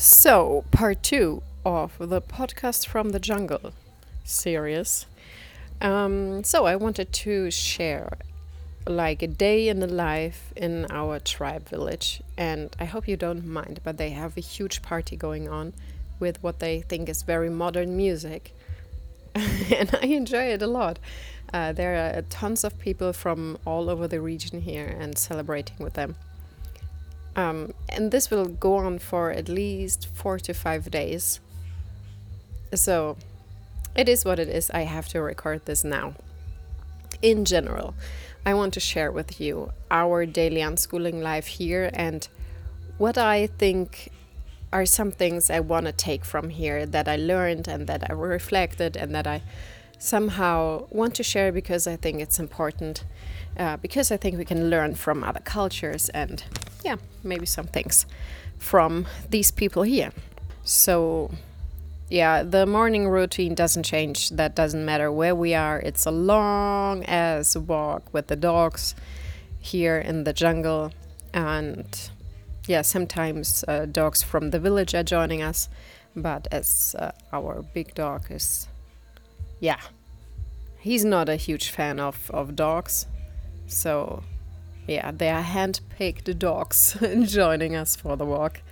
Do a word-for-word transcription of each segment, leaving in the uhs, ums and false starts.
So, part two of the podcast from the jungle series. Um, so, I wanted to share like a day in the life in our tribe village, and I hope you don't mind, but they have a huge party going on with what they think is very modern music, and I enjoy it a lot. Uh, there are tons of people from all over the region here and celebrating with them. Um, and this will go on for at least four to five days. So it is what it is. I have to record this now. In general, I want to share with you our daily unschooling life here and what I think are some things I want to take from here that I learned and that I reflected and that I somehow want to share because I think it's important, uh, because I think we can learn from other cultures and, yeah, maybe some things from these people here. So, yeah, the morning routine doesn't change. That doesn't matter where we are. It's a long ass walk with the dogs here in the jungle. And yeah, sometimes uh, dogs from the village are joining us. But as uh, our big dog is, yeah, he's not a huge fan of, of dogs. So yeah, they are hand-picked dogs joining us for the walk.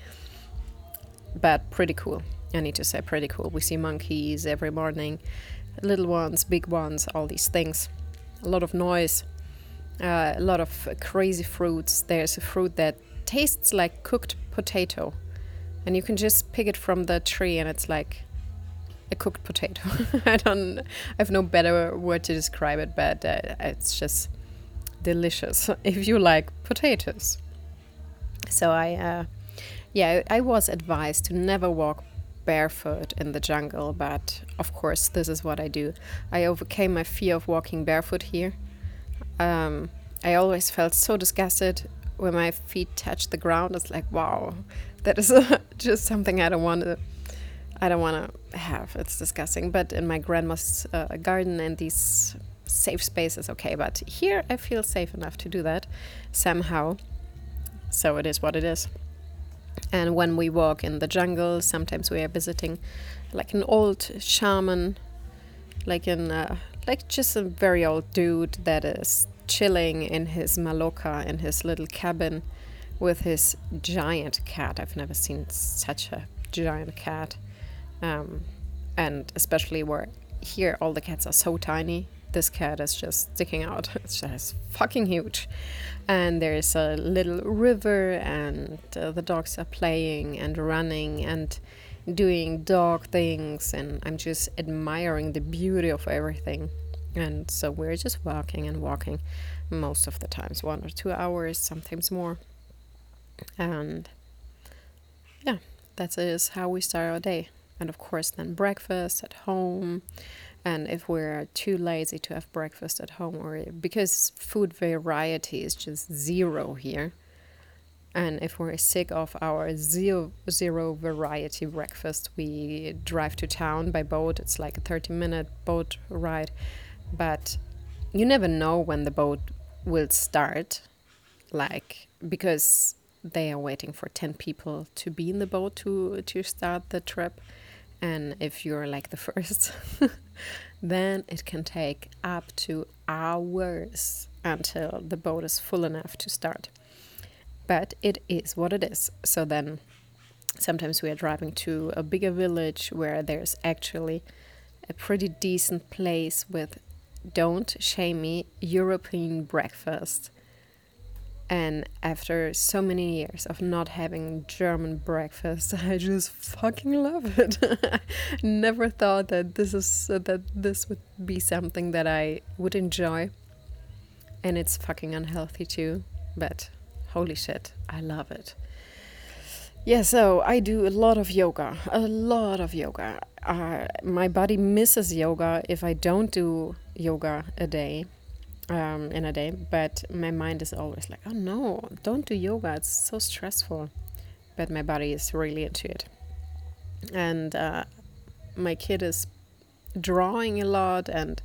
But pretty cool. I need to say pretty cool. We see monkeys every morning, little ones, big ones, all these things. A lot of noise, uh, a lot of crazy fruits. There's a fruit that tastes like cooked potato, and you can just pick it from the tree, and it's like a cooked potato. I don't, I have no better word to describe it, but uh, it's just delicious if you like potatoes. So I, uh, yeah, I was advised to never walk barefoot in the jungle, but of course this is what I do. I overcame my fear of walking barefoot here. Um, I always felt so disgusted when my feet touched the ground. It's like, wow, that is uh, just something I don't want to. I don't want to have. It's disgusting. But in my grandma's uh, garden and these safe spaces, okay. But here I feel safe enough to do that somehow. So it is what it is. And when we walk in the jungle, sometimes we are visiting like an old shaman, like an uh, like just a very old dude that is chilling in his maloka in his little cabin with his giant cat. I've never seen such a giant cat. Um, and especially where here all the cats are so tiny. This cat is just sticking out. It's just fucking huge. And there's a little river, and uh, the dogs are playing and running and doing dog things, and I'm just admiring the beauty of everything. And so we're just walking and walking most of the times, one or two hours, sometimes more. And yeah, that is how we start our day. And of course then breakfast at home. And if we're too lazy to have breakfast at home, or because food variety is just zero here, and if we're sick of our zero, zero variety breakfast, we drive to town by boat. It's like a thirty minute boat ride. But you never know when the boat will start, like, because they are waiting for ten people to be in the boat to, to start the trip. And if you're like the first, then it can take up to hours until the boat is full enough to start. But it is what it is. So then sometimes we are driving to a bigger village where there's actually a pretty decent place with, don't shame me, European breakfast. And after so many years of not having German breakfast, I just fucking love it. Never thought that this is uh, that this would be something that I would enjoy. And it's fucking unhealthy too, but holy shit, I love it. Yeah, so I do a lot of yoga, a lot of yoga. Uh, my body misses yoga if I don't do yoga a day. Um, in a day, but my mind is always like, oh no, don't do yoga, it's so stressful. But my body is really into it. And uh, my kid is drawing a lot, and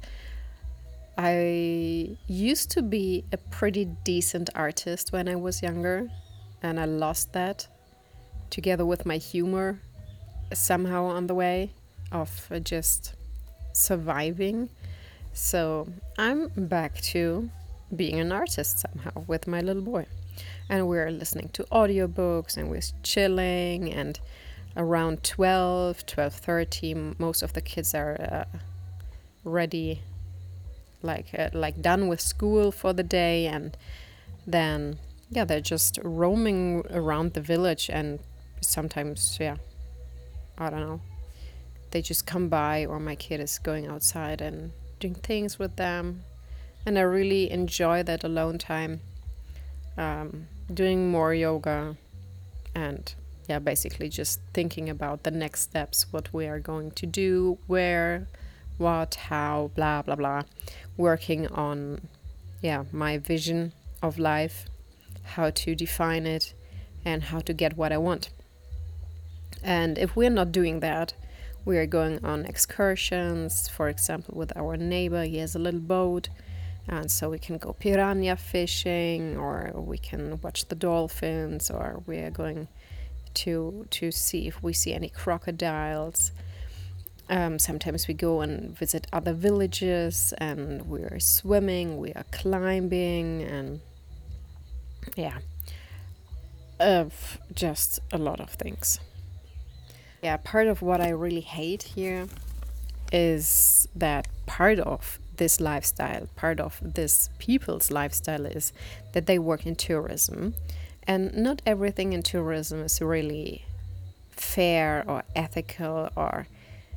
I used to be a pretty decent artist when I was younger, and I lost that together with my humor somehow on the way of uh, just surviving. So I'm back to being an artist somehow with my little boy. And we're listening to audiobooks and we're chilling, and around twelve, twelve thirty, most of the kids are uh, ready, like uh, like done with school for the day, and then yeah, they're just roaming around the village, and sometimes, yeah, I don't know, they just come by, or my kid is going outside and doing things with them, and I really enjoy that alone time, um, doing more yoga, and yeah, basically just thinking about the next steps, what we are going to do, where, what, how, blah, blah, blah. Working on, yeah, my vision of life, how to define it, and how to get what I want. And if we're not doing that, we are going on excursions, for example, with our neighbor. He has a little boat, and so we can go piranha fishing, or we can watch the dolphins, or we are going to to see if we see any crocodiles. Um, sometimes we go and visit other villages, and we are swimming, we are climbing, and yeah, uh, just a lot of things. Yeah, part of what I really hate here is that part of this lifestyle, part of this people's lifestyle is that they work in tourism. And not everything in tourism is really fair or ethical, or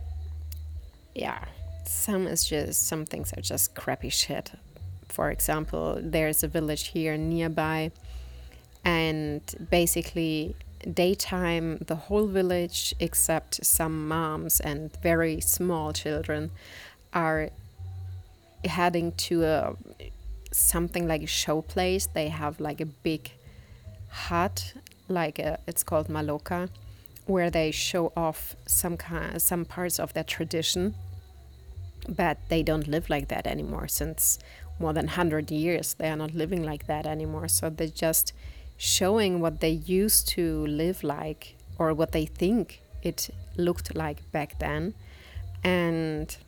yeah, some is just some things are just crappy shit. For example, there's a village here nearby, and basically daytime the whole village except some moms and very small children are heading to a something like a show place. They have like a big hut, like a, it's called maloka, where they show off some kind, some parts of their tradition, but they don't live like that anymore. Since more than one hundred years they are not living like that anymore, so they're just showing what they used to live like, or what they think it looked like back then. And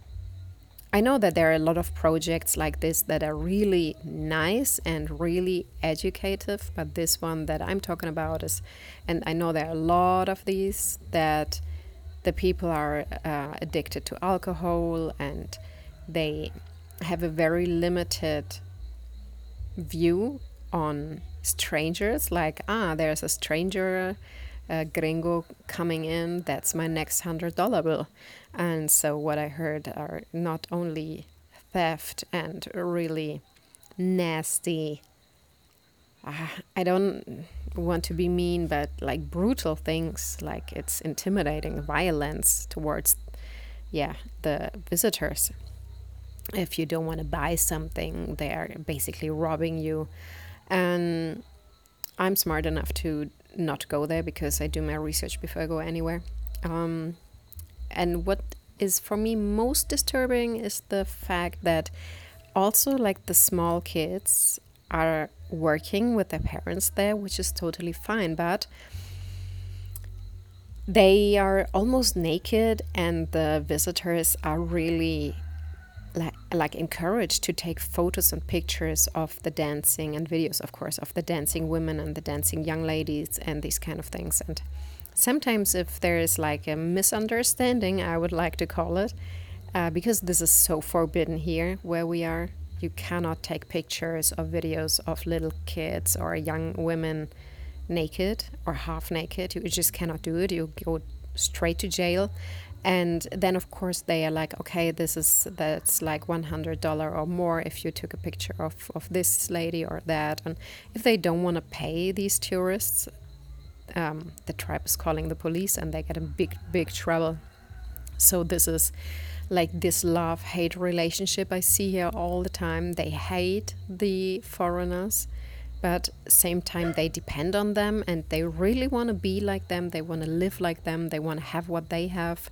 I know that there are a lot of projects like this that are really nice and really educative, but this one that I'm talking about is, and I know there are a lot of these, that the people are uh, addicted to alcohol, and they have a very limited view on strangers, like, ah, there's a stranger, a gringo coming in, that's my next hundred dollar bill. And so what I heard are not only theft and really nasty, uh, I don't want to be mean, but like brutal things, like it's intimidating violence towards, yeah, the visitors. If you don't want to buy something, they're basically robbing you. And I'm smart enough to not go there because I do my research before I go anywhere. Um, and what is for me most disturbing is the fact that also like the small kids are working with their parents there, which is totally fine, but they are almost naked, and the visitors are really like, like encouraged to take photos and pictures of the dancing, and videos, of course, of the dancing women and the dancing young ladies and these kind of things. And sometimes if there is like a misunderstanding, I would like to call it, uh, because this is so forbidden here where we are. You cannot take pictures or videos of little kids or young women naked or half naked. You just cannot do it. You go straight to jail. And then of course they are like, okay, this is that's like one hundred dollars or more if you took a picture of, of this lady or that. And if they don't want to pay these tourists, um, the tribe is calling the police, and they get in big big trouble. So this is like this love-hate relationship I see here all the time. They hate the foreigners, but same time they depend on them, and they really want to be like them. They want to live like them. They want to have what they have.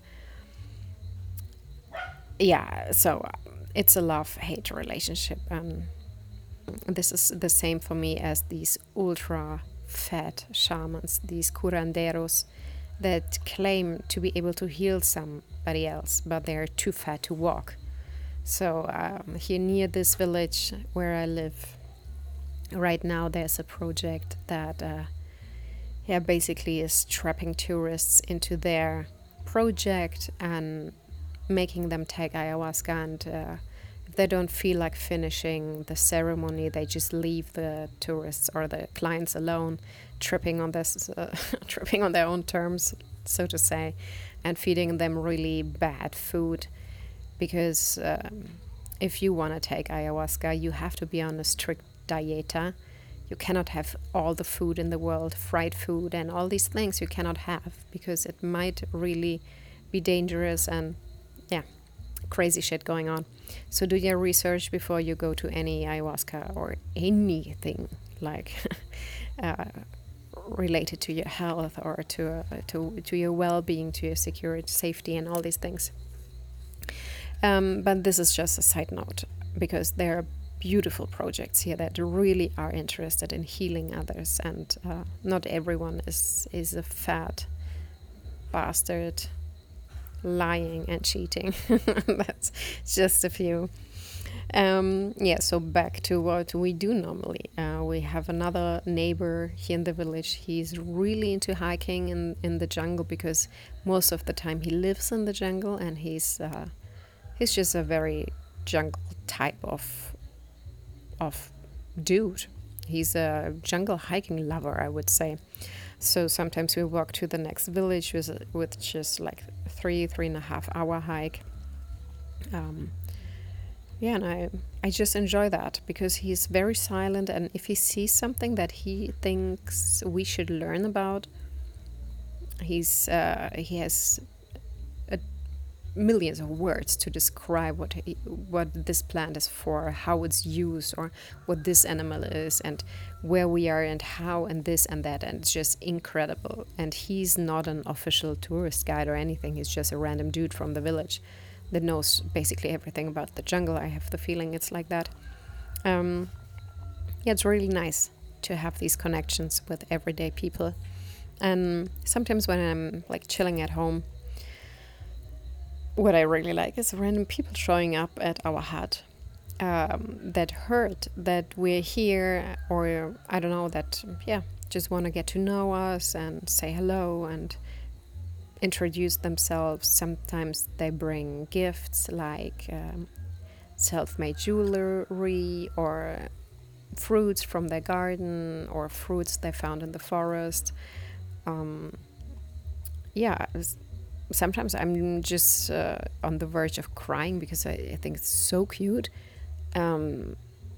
Yeah, so it's a love-hate relationship. Um, this is the same for me as these ultra fat shamans, these curanderos, that claim to be able to heal somebody else, but they're too fat to walk. So um, here near this village where I live right now, there's a project that uh, yeah, basically is trapping tourists into their project and making them take ayahuasca, and uh, if they don't feel like finishing the ceremony, they just leave the tourists or the clients alone, tripping on this, uh, tripping on their own terms, so to say, and feeding them really bad food. Because um, if you want to take ayahuasca, you have to be on a strict dieta. You cannot have all the food in the world, fried food and all these things you cannot have, because it might really be dangerous and yeah, crazy shit going on. So do your research before you go to any ayahuasca or anything like uh, related to your health or to uh, to to your well-being, to your security, safety, and all these things. Um, but this is just a side note, because there are beautiful projects here that really are interested in healing others, and uh, not everyone is is a fat bastard lying and cheating. That's just a few. Um, yeah, so back to what we do normally. Uh, we have another neighbor here in the village. He's really into hiking in, in the jungle, because most of the time he lives in the jungle, and he's uh, he's just a very jungle type of of dude. He's a jungle hiking lover, I would say. So sometimes we walk to the next village with, with just like three, three and a half hour hike. Um, yeah, and I, I just enjoy that, because he's very silent, and if he sees something that he thinks we should learn about, he's uh, he has a millions of words to describe what he, what this plant is for, how it's used, or what this animal is, and where we are, and how, and this and that, and it's just incredible. And he's not an official tourist guide or anything. He's just a random dude from the village that knows basically everything about the jungle. I have the feeling it's like that. Um, yeah, it's really nice to have these connections with everyday people. And sometimes when I'm like chilling at home, what I really like is random people showing up at our hut um, that heard that we're here, or I don't know, that, yeah, just want to get to know us and say hello and introduce themselves. Sometimes they bring gifts like um, self-made jewelry, or fruits from their garden, or fruits they found in the forest. Um, yeah, sometimes I'm just uh, on the verge of crying, because I, I think it's so cute. Um,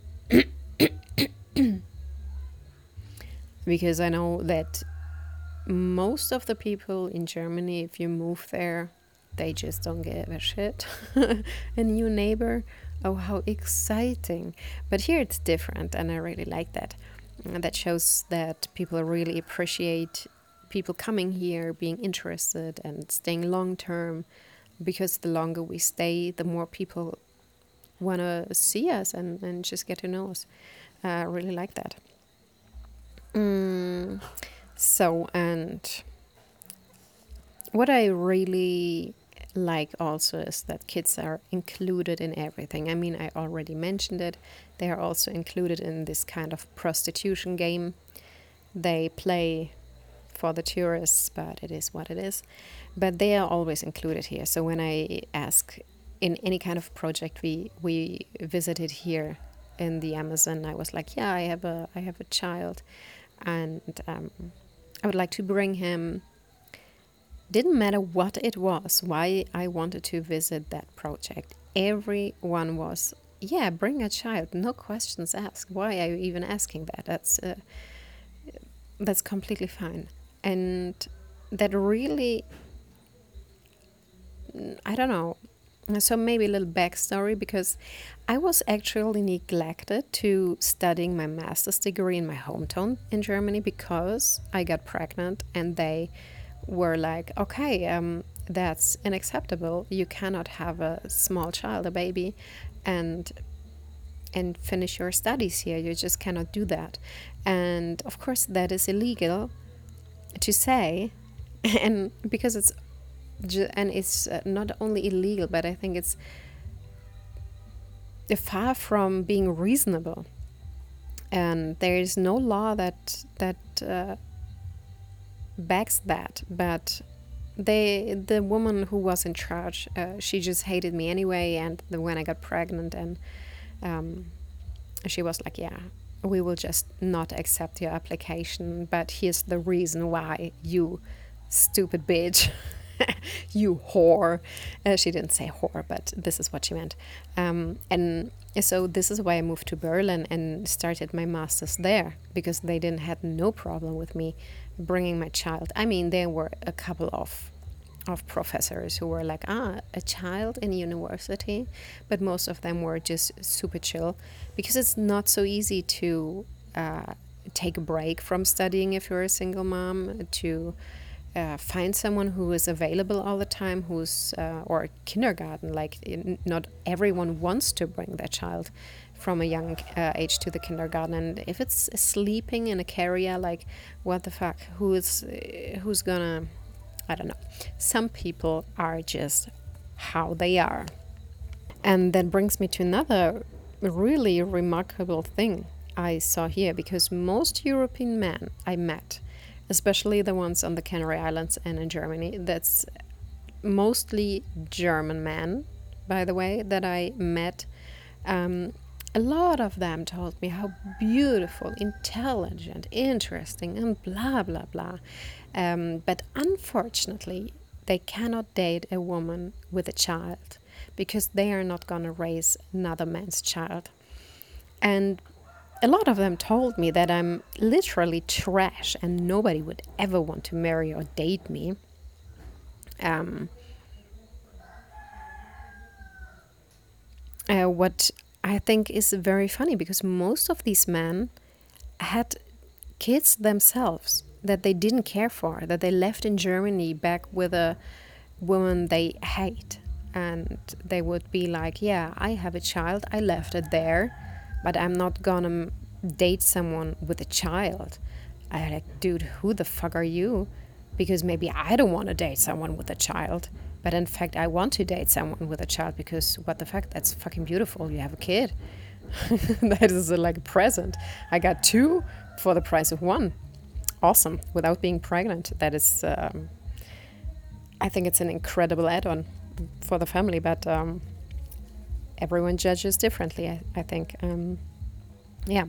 because I know that most of the people in Germany, if you move there, they just don't give a shit. A new neighbor, oh, how exciting. But here it's different, and I really like that. And that shows that people really appreciate people coming here, being interested and staying long term, because the longer we stay, the more people want to see us and, and just get to know us. Uh, I really like that. Mm, so, and what I really like also is that kids are included in everything. I mean, I already mentioned it. They are also included in this kind of prostitution game. They play for the tourists, but it is what it is. But they are always included here. So when I ask in any kind of project we we visited here in the Amazon, I was like, yeah, I have a I have a child, and um, I would like to bring him. Didn't matter what it was, why I wanted to visit that project. Everyone was, yeah, bring a child, no questions asked. Why are you even asking that? That's uh, that's completely fine. And that really, I don't know, so maybe a little backstory, because I was actually neglected to studying my master's degree in my hometown in Germany, because I got pregnant and they were like, okay, um, that's unacceptable. You cannot have a small child, a baby. And and finish your studies here. You just cannot do that. And of course, that is illegal to say. And because it's, ju- and it's uh, not only illegal, but I think it's far from being reasonable. And there is no law that that uh, backs that. But they, the woman who was in charge, uh, she just hated me anyway. And the, when I got pregnant, and um, she was like, "Yeah, we will just not accept your application. But here's the reason why, you stupid bitch." You whore. Uh, she didn't say whore, but this is what she meant. Um, and so this is why I moved to Berlin and started my master's there, because they didn't had no problem with me bringing my child. I mean, there were a couple of of professors who were like, ah, a child in university, but most of them were just super chill, because it's not so easy to uh, take a break from studying if you're a single mom, to Uh, find someone who is available all the time, who's uh, or kindergarten. Like, in, not everyone wants to bring their child from a young uh, age to the kindergarten, and if it's sleeping in a carrier, like, what the fuck? Who is uh, who's gonna? I don't know. Some people are just how they are, and that brings me to another really remarkable thing I saw here, because most European men I met, especially the ones on the Canary Islands and in Germany, that's mostly German men, by the way, that I met. Um, a lot of them told me how beautiful, intelligent, interesting, and blah, blah, blah. Um, but unfortunately, they cannot date a woman with a child, because they are not going to raise another man's child. And a lot of them told me that I'm literally trash and nobody would ever want to marry or date me. Um, uh, what I think is very funny, because most of these men had kids themselves that they didn't care for, that they left in Germany back with a woman they hate. And they would be like, yeah, I have a child, I left it there, but I'm not gonna date someone with a child. I like, dude, who the fuck are you? Because maybe I don't want to date someone with a child, but in fact I want to date someone with a child, because what the fuck, that's fucking beautiful. You have a kid. That is a, like a present. I got two for the price of one. Awesome. Without being pregnant. That is, um, I think it's an incredible add-on for the family, but um, everyone judges differently, I, I think. Um, yeah.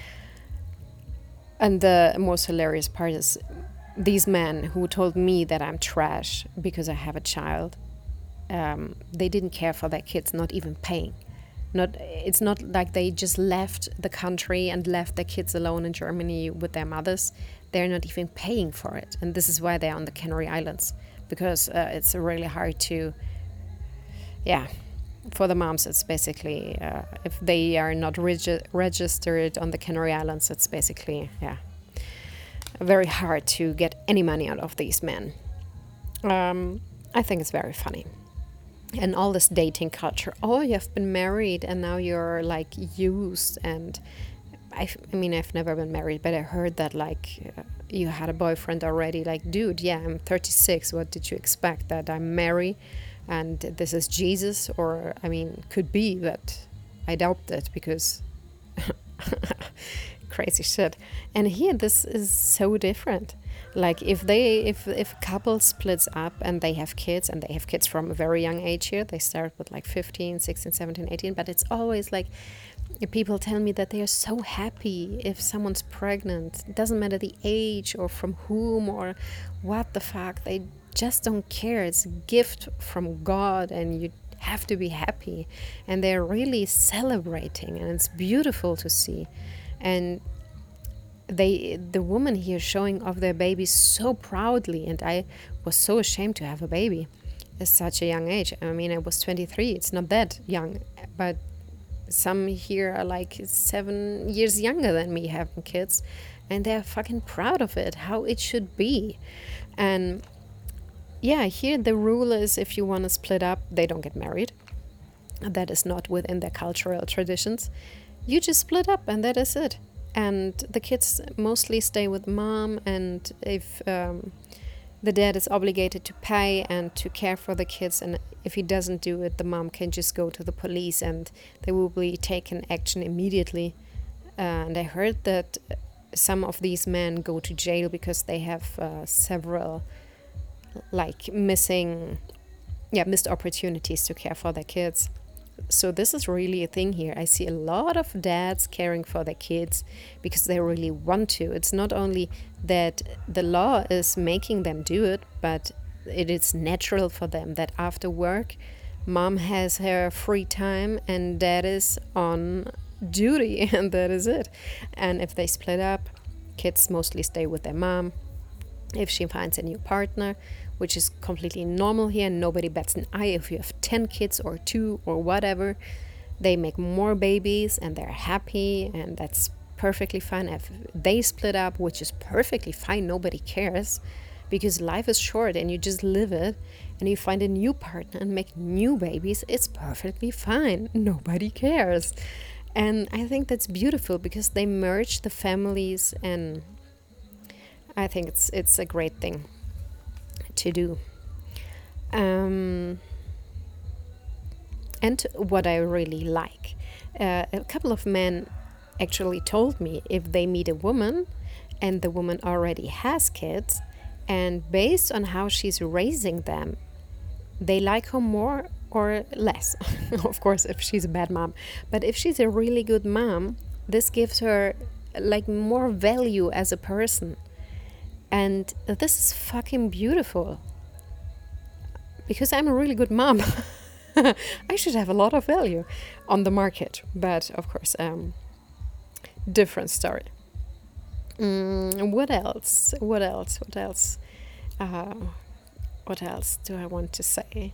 And the most hilarious part is these men who told me that I'm trash because I have a child, um, they didn't care for their kids, not even paying. Not, it's not like they just left the country and left their kids alone in Germany with their mothers. They're not even paying for it. And this is why they're on the Canary Islands, because uh, it's really hard to, yeah, for the moms, it's basically, uh, if they are not regi- registered on the Canary Islands, it's basically, yeah, very hard to get any money out of these men. Um, I think it's very funny. And all this dating culture, oh, you have been married and now you're like used. And I, I mean, I've never been married, but I heard that like uh, you had a boyfriend already. Like, dude, yeah, I'm thirty-six. What did you expect? That I'm married and this is Jesus? Or, I mean, could be, but I doubt it, because crazy shit. And here, this is so different. Like, if they, if if a couple splits up and they have kids, and they have kids from a very young age here, they start with like fifteen, sixteen, seventeen, eighteen, but it's always like, people tell me that they are so happy if someone's pregnant. It doesn't matter the age or from whom or what the fuck. They just don't care. It's a gift from God and you have to be happy. And they're really celebrating, and it's beautiful to see. And they, the woman here showing off their baby so proudly, and I was so ashamed to have a baby at such a young age. I mean, I was twenty-three. It's not that young, but some here are like seven years younger than me having kids, and they're fucking proud of it, how it should be. And yeah, here the rule is if you want to split up, they don't get married. That is not within their cultural traditions. you just split up and that is it. And the kids mostly stay with mom, and if um, the dad is obligated to pay and to care for the kids, and if he doesn't do it, the mom can just go to the police and they will be taken action immediately. Uh, and I heard that some of these men go to jail because they have uh, several like missing yeah missed opportunities to care for their kids. So this is really a thing here. I see a lot of dads caring for their kids because they really want to. It's not only that the law is making them do it, but it is natural for them that after work, mom has her free time and dad is on duty, and that is it. And if they split up, kids mostly stay with their mom. If she finds a new partner, which is completely normal here, nobody bats an eye if you have ten kids or two or whatever. They make more babies and they're happy, and that's perfectly fine. If they split up, which is perfectly fine, nobody cares, because life is short and you just live it, and you find a new partner and make new babies, it's perfectly fine. Nobody cares. And I think that's beautiful because they merge the families, and I think it's it's a great thing to do. Um, and what I really like, uh, a couple of men actually told me if they meet a woman and the woman already has kids, and based on how she's raising them, they like her more or less. Of course, if she's a bad mom. But if she's a really good mom, this gives her like more value as a person. And this is fucking beautiful. Because I'm a really good mom. I should have a lot of value on the market. But of course, um, different story. Mm, what else? What else? What else? Uh, what else do I want to say?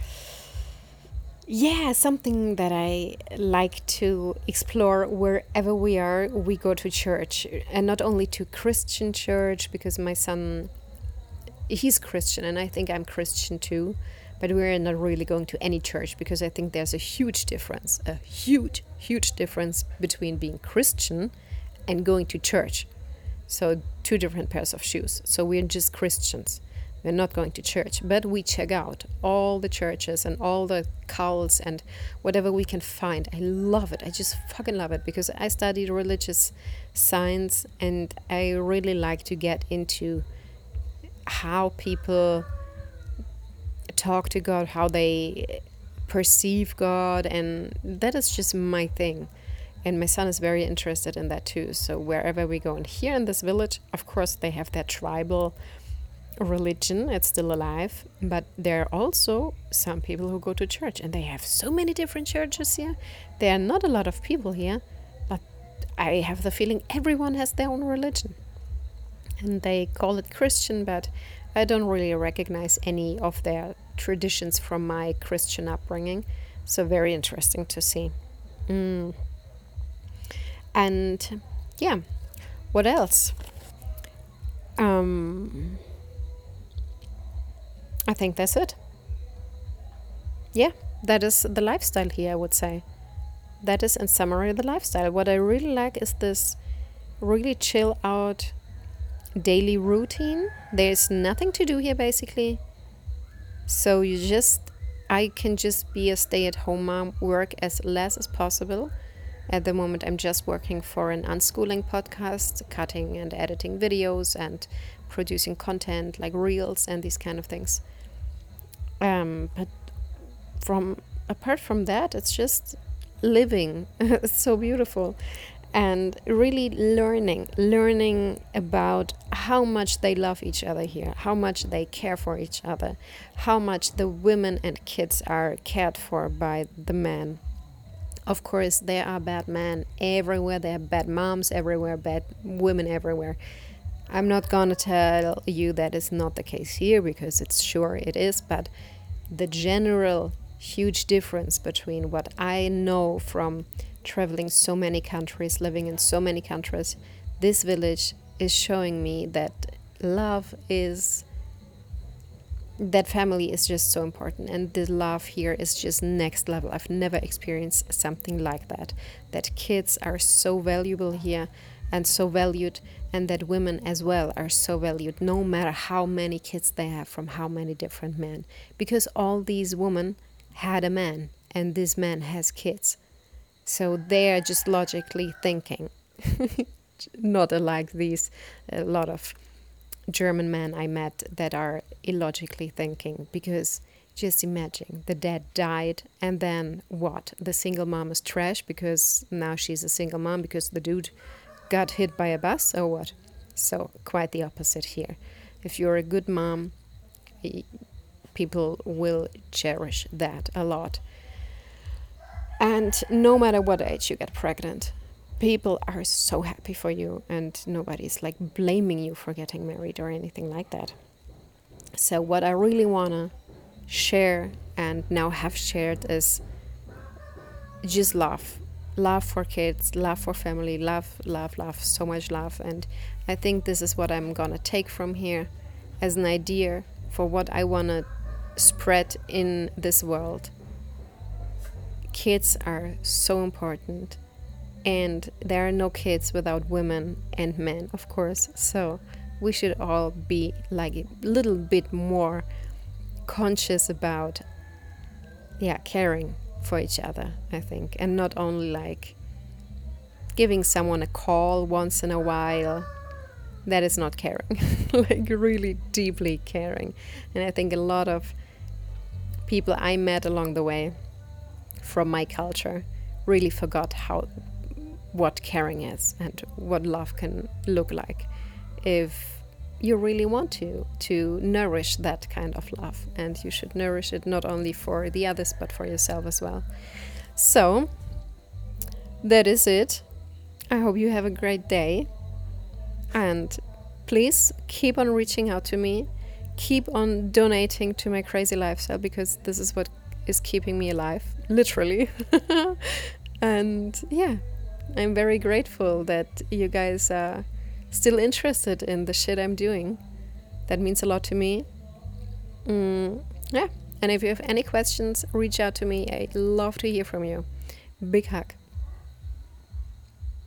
Yeah, something that I like to explore wherever we are. We go to church, and not only to Christian church, because my son, he's Christian and I think I'm Christian too, but we're not really going to any church because I think there's a huge difference, a huge, huge difference between being Christian and going to church. So two different pairs of shoes. So we're just Christians. We're not going to church, but we check out all the churches and all the cults and whatever we can find. I love it. I just fucking love it because I studied religious science and I really like to get into how people talk to God, how they perceive God, and that is just my thing. And my son is very interested in that too. So wherever we go, and here in this village, of course, they have that tribal religion, it's still alive, but there are also some people who go to church, and they have so many different churches here. There are not a lot of people here, but I have the feeling everyone has their own religion, and they call it Christian, but I don't really recognize any of their traditions from my Christian upbringing. So very interesting to see. mm. And yeah, what else? um I think that's it. Yeah, that is the lifestyle here, I would say. That is, in summary, the lifestyle. What I really like is this really chill out daily routine. There's nothing to do here, basically. So you just, I can just be a stay-at-home mom, work as less as possible. At the moment, I'm just working for an unschooling podcast, cutting and editing videos and producing content like reels and these kind of things. Um, but from apart from that, it's just living. It's so beautiful, and really learning, learning about how much they love each other here, how much they care for each other, how much the women and kids are cared for by the men. Of course, there are bad men everywhere. There are bad moms everywhere, bad women everywhere. I'm not gonna tell you that is not the case here, because it's sure it is, but the general huge difference between what I know from traveling so many countries, living in so many countries, this village is showing me that love is that family is just so important, and the love here is just next level. I've never experienced something like that, that kids are so valuable here and so valued, and that women as well are so valued, no matter how many kids they have from how many different men, because all these women had a man and this man has kids, so they are just logically thinking. Not like these a lot of German men I met that are illogically thinking, because just imagine the dad died and then what? The single mom is trash because now she's a single mom because the dude got hit by a bus or what? So quite the opposite here. If you're a good mom, people will cherish that a lot. And no matter what age you get pregnant, people are so happy for you, and nobody's like blaming you for getting married or anything like that. So what I really want to share and now have shared is just love. Love for kids, love for family, love, love, love, so much love. And I think this is what I'm gonna take from here as an idea for what I wanna spread in this world. Kids are so important, and there are no kids without women and men, of course. So we should all be like a little bit more conscious about, yeah, caring for each other, I think, and not only like giving someone a call once in a while. That is not caring. Like really deeply caring. And I think a lot of people I met along the way from my culture really forgot how what caring is and what love can look like if you really want to to nourish that kind of love. And you should nourish it not only for the others but for yourself as well. So that is it. I hope you have a great day, and please keep on reaching out to me, keep on donating to my crazy lifestyle, because this is what is keeping me alive, literally. And yeah, I'm very grateful that you guys are still interested in the shit I'm doing. That means a lot to me. Mm, yeah, and if you have any questions, reach out to me. I'd love to hear from you. Big hug.